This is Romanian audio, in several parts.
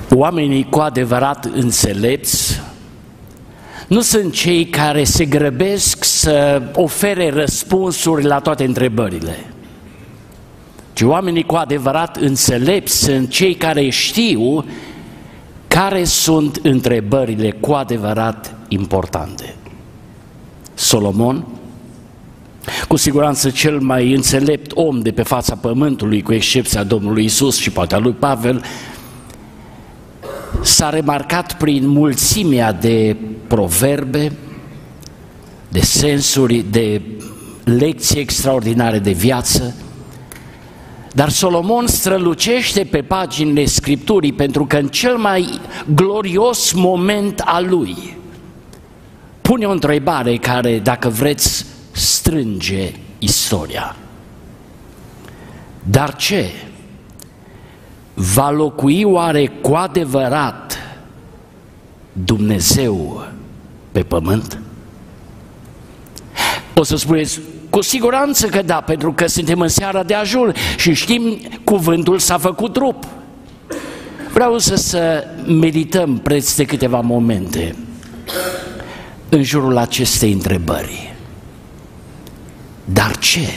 Oamenii cu adevărat înțelepți nu sunt cei care se grăbesc să ofere răspunsuri la toate întrebările, ci oamenii cu adevărat înțelepți sunt cei care știu care sunt întrebările cu adevărat importante. Solomon, cu siguranță cel mai înțelept om de pe fața pământului, cu excepția Domnului Iisus și poate a lui Pavel, s-a remarcat prin mulțimea de proverbe, de sensuri, de lecții extraordinare de viață, dar Solomon strălucește pe paginile Scripturii pentru că în cel mai glorios moment al lui pune o întrebare care, dacă vreți, strânge istoria. Dar ce? Va locui oare cu adevărat Dumnezeu pe pământ? O să spuneți, cu siguranță că da, pentru că suntem în seara de ajun și știm cuvântul s-a făcut trup. Vreau să medităm preț de câteva momente în jurul acestei întrebări. Dar ce?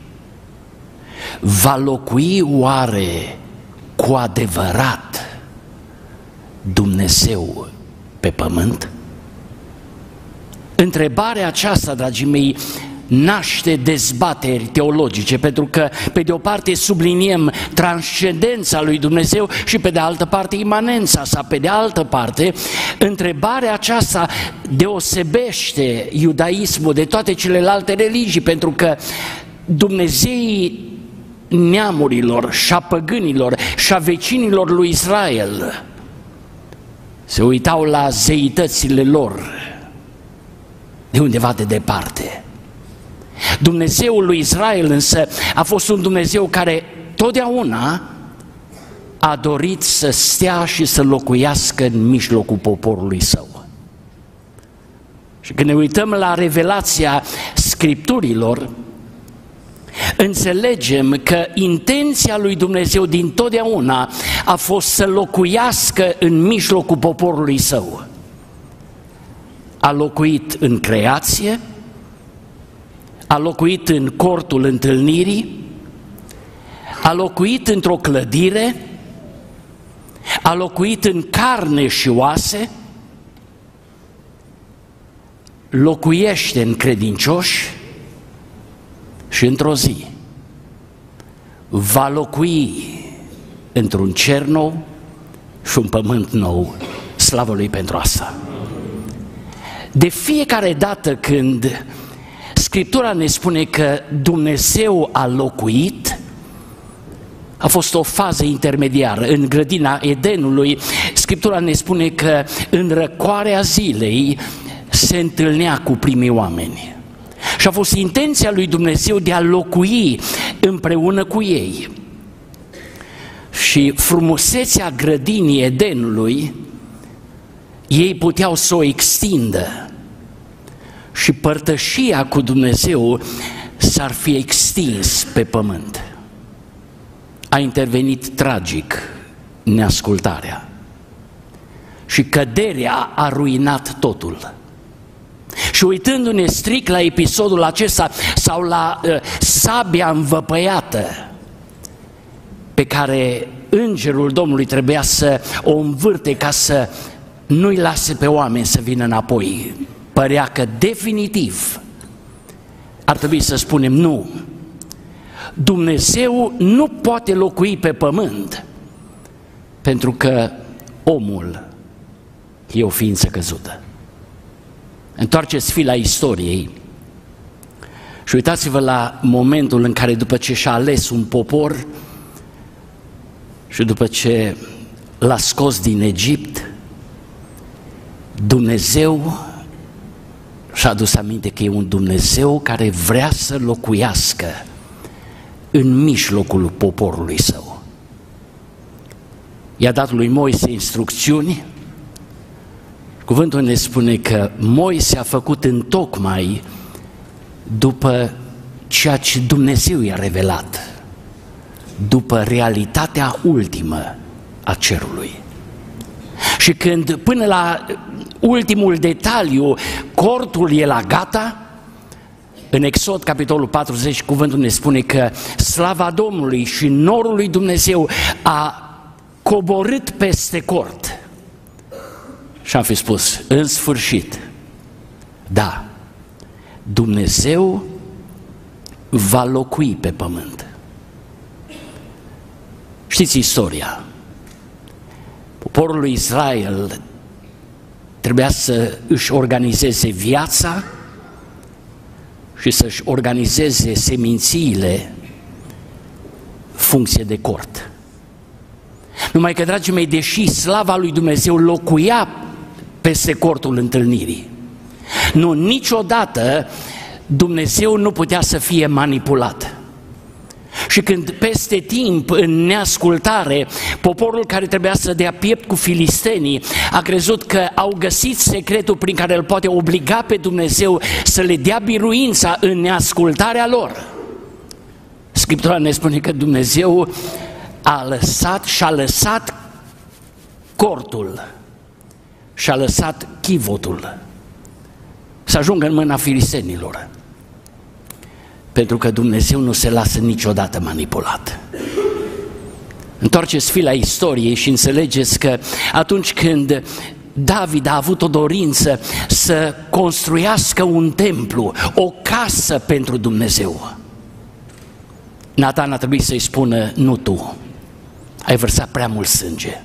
Va locui oare cu adevărat Dumnezeu pe pământ? Întrebarea aceasta, dragii mei, naște dezbateri teologice, pentru că pe de o parte subliniem transcendența lui Dumnezeu și pe de altă parte imanența sa. Pe de altă parte, întrebarea aceasta deosebește iudaismul de toate celelalte religii, pentru că Dumnezeii neamurilor și a păgânilor și a vecinilor lui Israel se uitau la zeitățile lor de undeva de departe. Dumnezeul lui Israel însă a fost un Dumnezeu care totdeauna a dorit să stea și să locuiască în mijlocul poporului său. Și când ne uităm la revelația Scripturilor, înțelegem că intenția lui Dumnezeu din totdeauna a fost să locuiască în mijlocul poporului său. A locuit în creație, a locuit în cortul întâlnirii, a locuit într-o clădire, a locuit în carne și oase, locuiește în credincioși și într-o zi va locui într-un cer nou și un pământ nou. Slavă Lui pentru asta! De fiecare dată când Scriptura ne spune că Dumnezeu a locuit, a fost o fază intermediară. În grădina Edenului, Scriptura ne spune că în răcoarea zilei se întâlnea cu primii oameni. Și a fost intenția lui Dumnezeu de a locui împreună cu ei. Și frumusețea grădinii Edenului, ei puteau să o extindă. Și părtășia cu Dumnezeu s-ar fi extins pe pământ. A intervenit tragic neascultarea și căderea a ruinat totul. Și uitându-ne strict la episodul acesta sau la sabia învăpăiată pe care îngerul Domnului trebuia să o învârte ca să nu-i lase pe oameni să vină înapoi, părea că definitiv ar trebui să spunem nu. Dumnezeu nu poate locui pe pământ pentru că omul e o ființă căzută. Întoarceți fila istoriei și uitați-vă la momentul în care, după ce și-a ales un popor și după ce l-a scos din Egipt, Dumnezeu și-a adus aminte că e un Dumnezeu care vrea să locuiască în mijlocul poporului său. I-a dat lui Moise instrucțiuni. Cuvântul ne spune că Moise a făcut întocmai după ceea ce Dumnezeu i-a revelat, după realitatea ultimă a cerului. Și când până la ultimul detaliu cortul e la gata, în Exod, capitolul 40, cuvântul ne spune că slava Domnului și norul lui Dumnezeu a coborât peste cort. Și am fi spus, în sfârșit, da, Dumnezeu va locui pe pământ. Știți istoria. Poporul lui Israel trebuia să își organizeze viața și să-și organizeze semințiile funcție de cort. Numai că, dragii mei, deși slava lui Dumnezeu locuia peste cortul întâlnirii, nu, niciodată Dumnezeu nu putea să fie manipulat. Și când peste timp, în neascultare, poporul care trebuia să dea piept cu filistenii a crezut că au găsit secretul prin care îl poate obliga pe Dumnezeu să le dea biruința în neascultarea lor, Scriptura ne spune că Dumnezeu și-a lăsat cortul și-a lăsat chivotul să ajungă în mâna filistenilor. Pentru că Dumnezeu nu se lasă niciodată manipulat. Întoarceți-vă la istorie și înțelegeți că atunci când David a avut o dorință să construiască un templu, o casă pentru Dumnezeu, Natan a trebuit să-i spună, nu tu, ai vărsat prea mult sânge.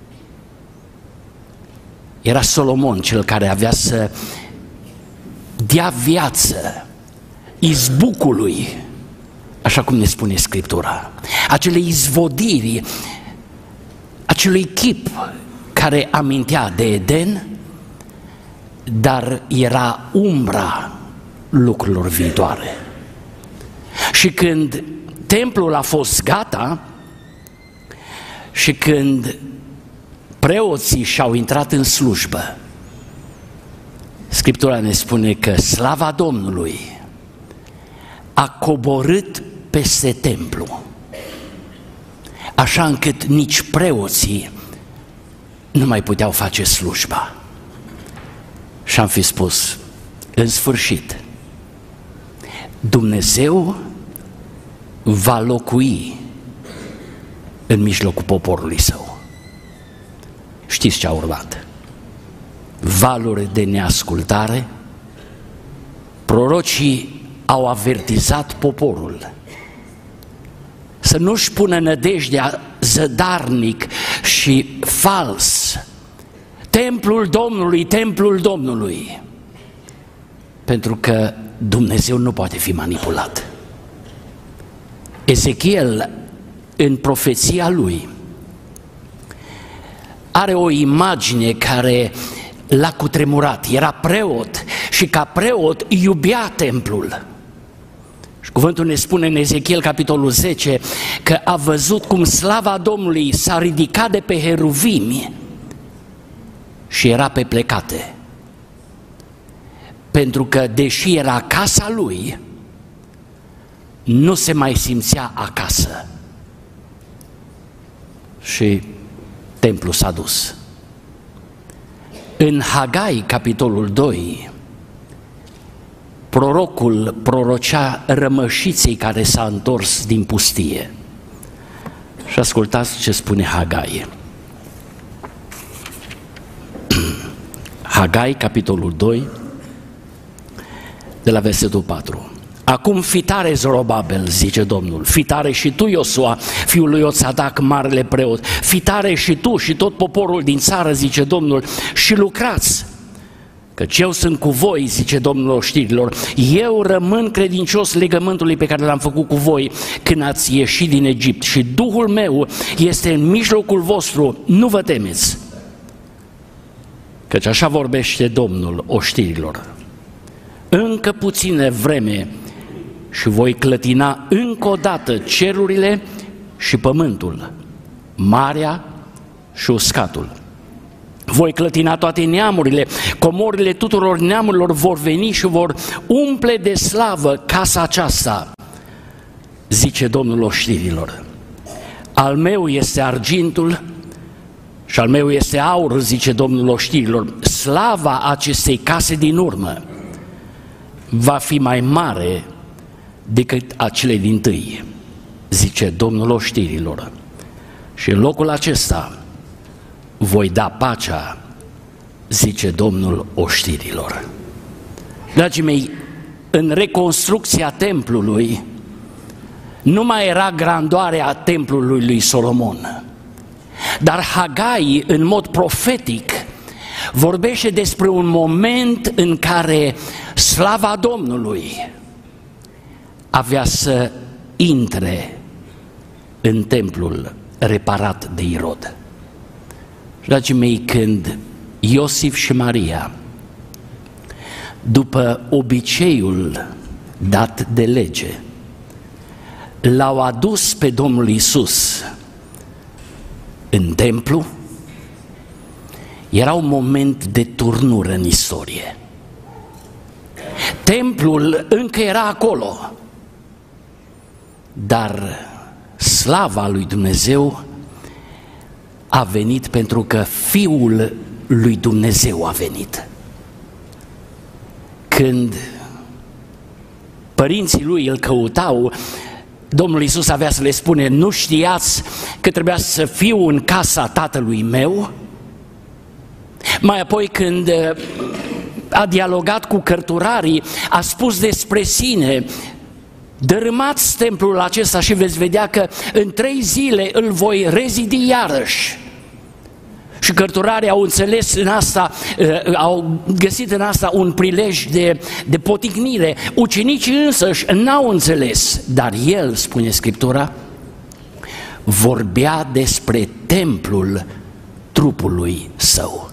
Era Solomon cel care avea să dea viață izbucului, așa cum ne spune Scriptura, acele izvodiri, acelui chip care amintea de Eden, dar era umbra lucrurilor viitoare. Și când templul a fost gata și când preoții și-au intrat în slujbă, Scriptura ne spune că slava Domnului a coborât peste templu, așa încât nici preoții nu mai puteau face slujba. Și am fi spus, în sfârșit, Dumnezeu va locui în mijlocul poporului său. Știți ce a urmat? Valuri de neascultare, prorocii au avertizat poporul să nu-și pună nădejdea zădarnic și fals. Templul Domnului, templul Domnului. Pentru că Dumnezeu nu poate fi manipulat. Ezechiel, în profeția lui, are o imagine care l-a cutremurat. Era preot și ca preot iubea templul. Și cuvântul ne spune în Ezechiel, capitolul 10, că a văzut cum slava Domnului s-a ridicat de pe heruvimi și era pe plecate. Pentru că, deși era casa lui, nu se mai simțea acasă. Și templul s-a dus. În Hagai, capitolul 2, prorocul prorocea rămășiței care s-a întors din pustie. Și ascultați ce spune Hagai. Hagai, capitolul 2, de la versetul 4. Acum fi tare, Zorobabel, zice Domnul, fi tare și tu, Iosua, fiul lui Iosadac, marele preot, fi tare și tu și tot poporul din țară, zice Domnul, și lucrați, căci eu sunt cu voi, zice Domnul oștirilor, eu rămân credincios legământului pe care l-am făcut cu voi când ați ieșit din Egipt și Duhul meu este în mijlocul vostru, nu vă temeți, căci așa vorbește Domnul oștirilor. Încă puțină vreme și voi clătina încă o dată cerurile și pământul, marea și uscatul. Voi clătina toate neamurile, comorile tuturor neamurilor vor veni și vor umple de slavă casa aceasta, zice Domnul oștirilor. Al meu este argintul și al meu este aur, zice Domnul oștirilor, slava acestei case din urmă va fi mai mare decât acele dintâi, zice Domnul oștirilor. Și în locul acesta voi da pacea, zice Domnul oștirilor. Dragii mei, în reconstrucția templului nu mai era grandoarea templului lui Solomon, dar Hagai, în mod profetic, vorbește despre un moment în care slava Domnului avea să intre în templul reparat de Irod. Dragii mei, când Iosif și Maria, după obiceiul dat de lege, l-au adus pe Domnul Iisus în templu, era un moment de turnură în istorie. Templul încă era acolo, dar slava lui Dumnezeu a venit pentru că Fiul lui Dumnezeu a venit. Când părinții lui îl căutau, Domnul Iisus avea să le spune: nu știați că trebuia să fiu în casa tatălui meu? Mai apoi, când a dialogat cu cărturarii, a spus despre sine: dărâmați templul acesta și veți vedea că în 3 zile îl voi rezidi iarăși. Și cărturarii au înțeles în asta, au găsit în asta un prilej de poticnire. Ucenicii însăși n-au înțeles, dar el, spune Scriptura, vorbea despre templul trupului său.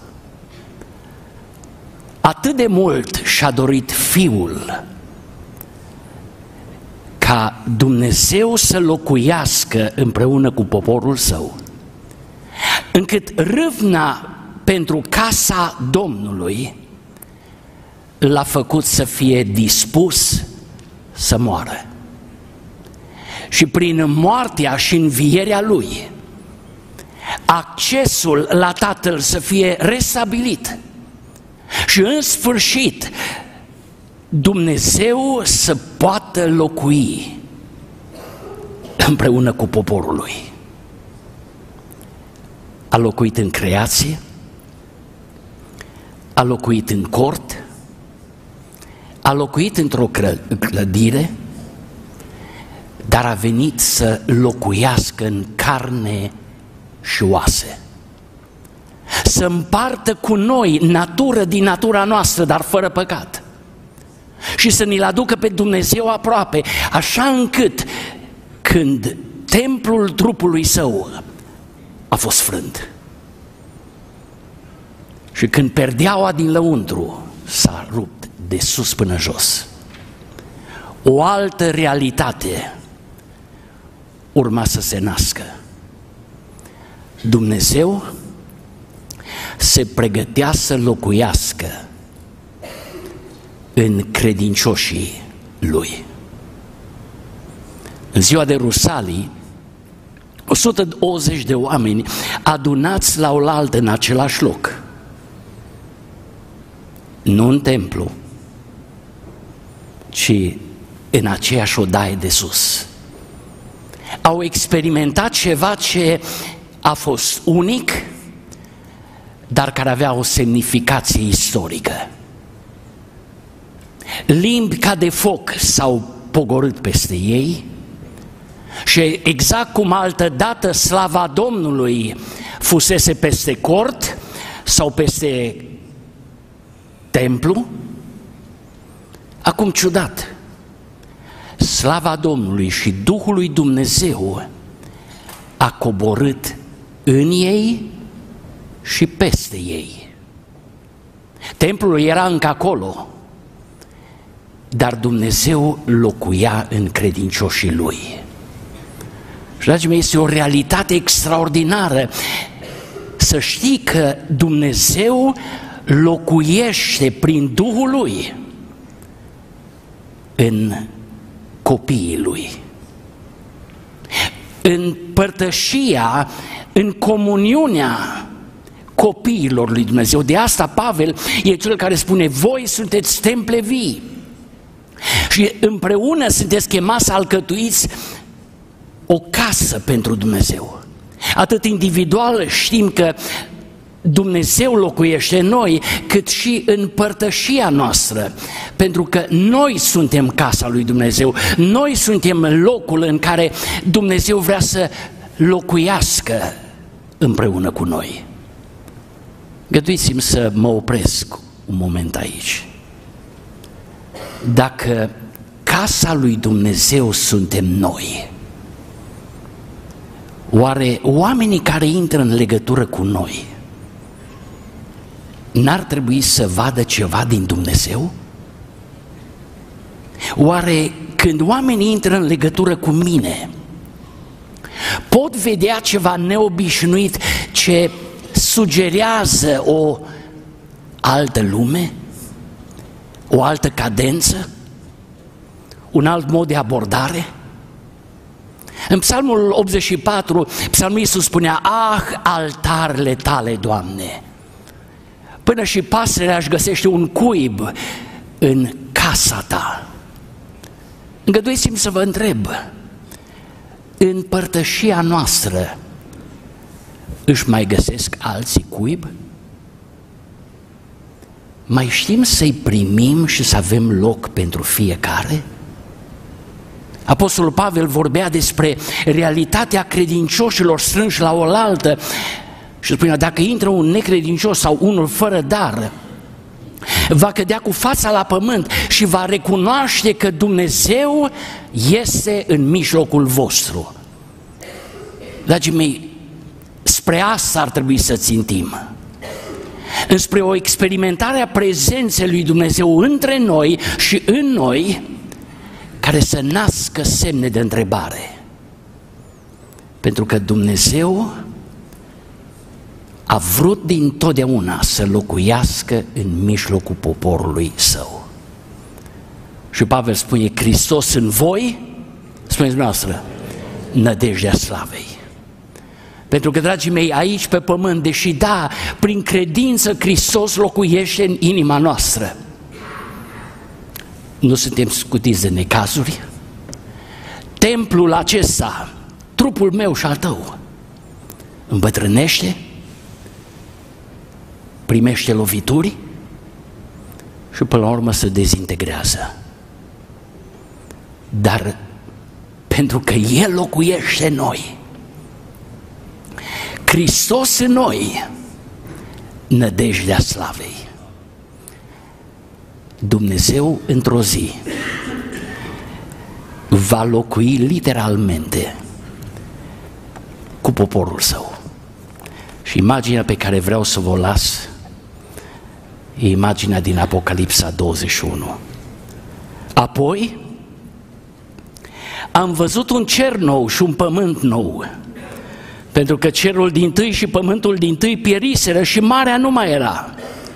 Atât de mult și-a dorit Fiul ca Dumnezeu să locuiască împreună cu poporul său, încât râvna pentru casa Domnului l-a făcut să fie dispus să moară. Și prin moartea și învierea Lui, accesul la Tatăl să fie restabilit și în sfârșit Dumnezeu să poată locui împreună cu poporul Lui. A locuit în creație, a locuit în cort, a locuit într-o clădire, dar a venit să locuiască în carne și oase, să împartă cu noi natură din natura noastră, dar fără păcat, și să ni-l aducă pe Dumnezeu aproape, așa încât când templul trupului său a fost frânt și când perdeaua din lăuntru s-a rupt de sus până jos, o altă realitate urma să se nască. Dumnezeu se pregătea să locuiască în credincioșii Lui. În ziua de Rusalii, 120 de oameni adunați la oaltă în același loc, nu în templu, ci în aceeași odaie de sus. Au experimentat ceva ce a fost unic, dar care avea o semnificație istorică. Limbi ca de foc s-au pogorât peste ei și exact cum altădată slava Domnului fusese peste cort sau peste templu, acum ciudat, slava Domnului și Duhul lui Dumnezeu a coborât în ei și peste ei. Templul era încă acolo, dar Dumnezeu locuia în credincioșii Lui. Și, dragii mei, este o realitate extraordinară să știi că Dumnezeu locuiește prin Duhul Lui în copiii Lui. În părtășia, în comuniunea copiilor lui Dumnezeu. De asta Pavel e cel care spune: voi sunteți temple vii și împreună sunteți chemați să alcătuiți o casă pentru Dumnezeu. Atât individual știm că Dumnezeu locuiește în noi, cât și în părtășia noastră, pentru că noi suntem casa lui Dumnezeu, noi suntem locul în care Dumnezeu vrea să locuiască împreună cu noi. Găduiți-mi să mă opresc un moment aici. Dacă casa lui Dumnezeu suntem noi, oare oamenii care intră în legătură cu noi n-ar trebui să vadă ceva din Dumnezeu? Oare când oamenii intră în legătură cu mine, pot vedea ceva neobișnuit ce sugerează o altă lume, o altă cadență, un alt mod de abordare? În Psalmul 84, psalmistul spunea: ah, altarele tale, Doamne! Până și pasărea își găsește un cuib în casa ta. Îngăduiți-mi să vă întreb: în părtășia noastră își mai găsesc alții cuib? Mai știm să-i primim și să avem loc pentru fiecare? Apostolul Pavel vorbea despre realitatea credincioșilor strânși la oaltă și spunea: dacă intră un necredincios sau unul fără dar, va cădea cu fața la pământ și va recunoaște că Dumnezeu este în mijlocul vostru. Dragii mei, spre asta ar trebui să țintim, înspre o experimentare a prezenței lui Dumnezeu între noi și în noi, care să nască semne de întrebare. Pentru că Dumnezeu a vrut dintotdeauna să locuiască în mijlocul poporului său. Și Pavel spune: Hristos în voi, spuneți dumneavoastră, nădejdea slavei. Pentru că, dragii mei, aici pe pământ, deși da, prin credință Hristos locuiește în inima noastră, nu suntem scutiți de necazuri. Templul acesta, trupul meu și al tău, îmbătrânește, primește lovituri și până la urmă se dezintegrează. Dar pentru că El locuiește în noi, Hristos în noi, nădejdea slavei, Dumnezeu într-o zi va locui literalmente cu poporul său. Și imaginea pe care vreau să vă las e imaginea din Apocalipsa 21. Apoi am văzut un cer nou și un pământ nou, pentru că cerul dintâi și pământul dintâi pieriseră și marea nu mai era.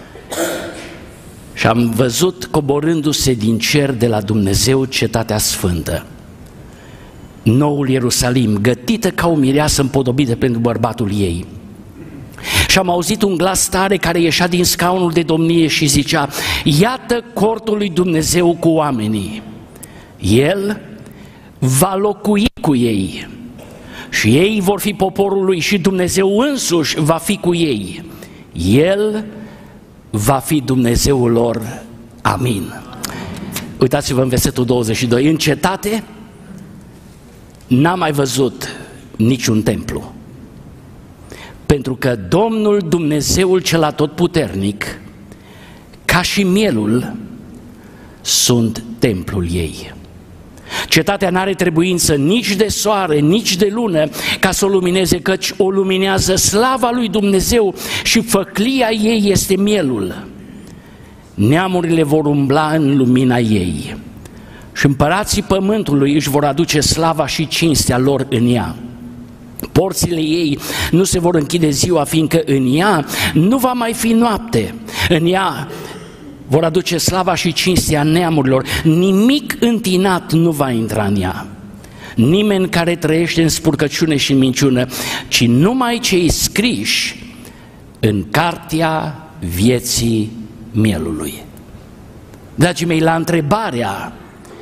Și am văzut coborându-se din cer de la Dumnezeu cetatea sfântă, noul Ierusalim, gătită ca o mireasă împodobită pentru bărbatul ei. Și am auzit un glas tare care ieșea din scaunul de domnie și zicea: iată cortul lui Dumnezeu cu oamenii. El va locui cu ei și ei vor fi poporul lui și Dumnezeu însuși va fi cu ei. El va fi Dumnezeul lor. Amin. Uitați-vă în versetul 22. În cetate n-am mai văzut niciun templu, pentru că Domnul Dumnezeul cel atotputernic, ca și mielul, sunt templul ei. Cetatea n-are trebuință nici de soare, nici de lună ca să o lumineze, căci o luminează slava lui Dumnezeu și făclia ei este mielul. Neamurile vor umbla în lumina ei și împărații pământului își vor aduce slava și cinstea lor în ea. Porțile ei nu se vor închide ziua, fiindcă în ea nu va mai fi noapte. În ea vor aduce slava și cinstea neamurilor. Nimic întinat nu va intra în ea. Nimeni care trăiește în spurcăciune și în minciună, ci numai cei scriși în cartea vieții mielului. Dragii mei, la întrebarea,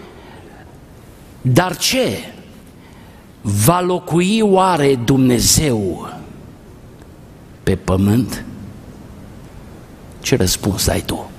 dar ce? Va locui oare Dumnezeu pe pământ? Ce răspuns ai tu?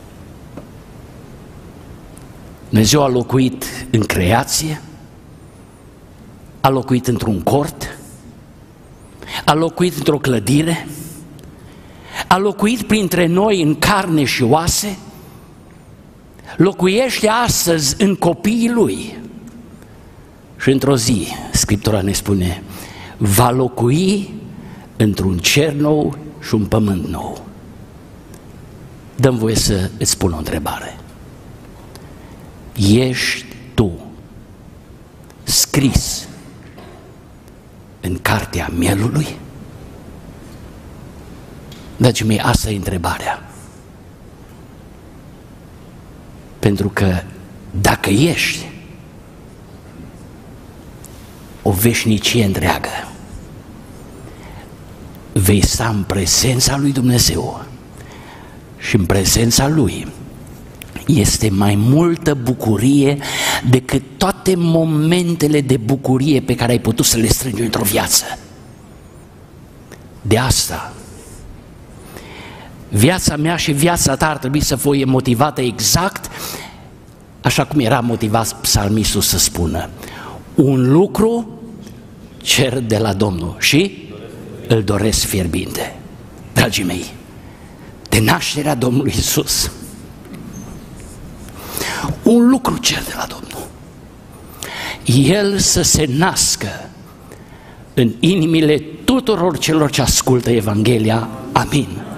Dumnezeu a locuit în creație, a locuit într-un cort, a locuit într-o clădire, a locuit printre noi în carne și oase, locuiește astăzi în copiii Lui. Și într-o zi, Scriptura ne spune, va locui într-un cer nou și un pământ nou. Dă-mi voie să îți spun o întrebare. Ești tu scris în cartea mielului? Dragii mei, asta e întrebarea. Pentru că dacă ești, o veșnicie întreagă vei sta în prezența lui Dumnezeu și în prezența Lui este mai multă bucurie decât toate momentele de bucurie pe care ai putut să le strângi într-o viață. De asta, viața mea și viața ta ar trebui să fie motivată exact așa cum era motivat psalmistul să spună: un lucru cer de la Domnul și îl doresc fierbinte. Dragii mei, de nașterea Domnului Iisus, un lucru cer de la Domnul: El să se nască în inimile tuturor celor ce ascultă Evanghelia. Amin.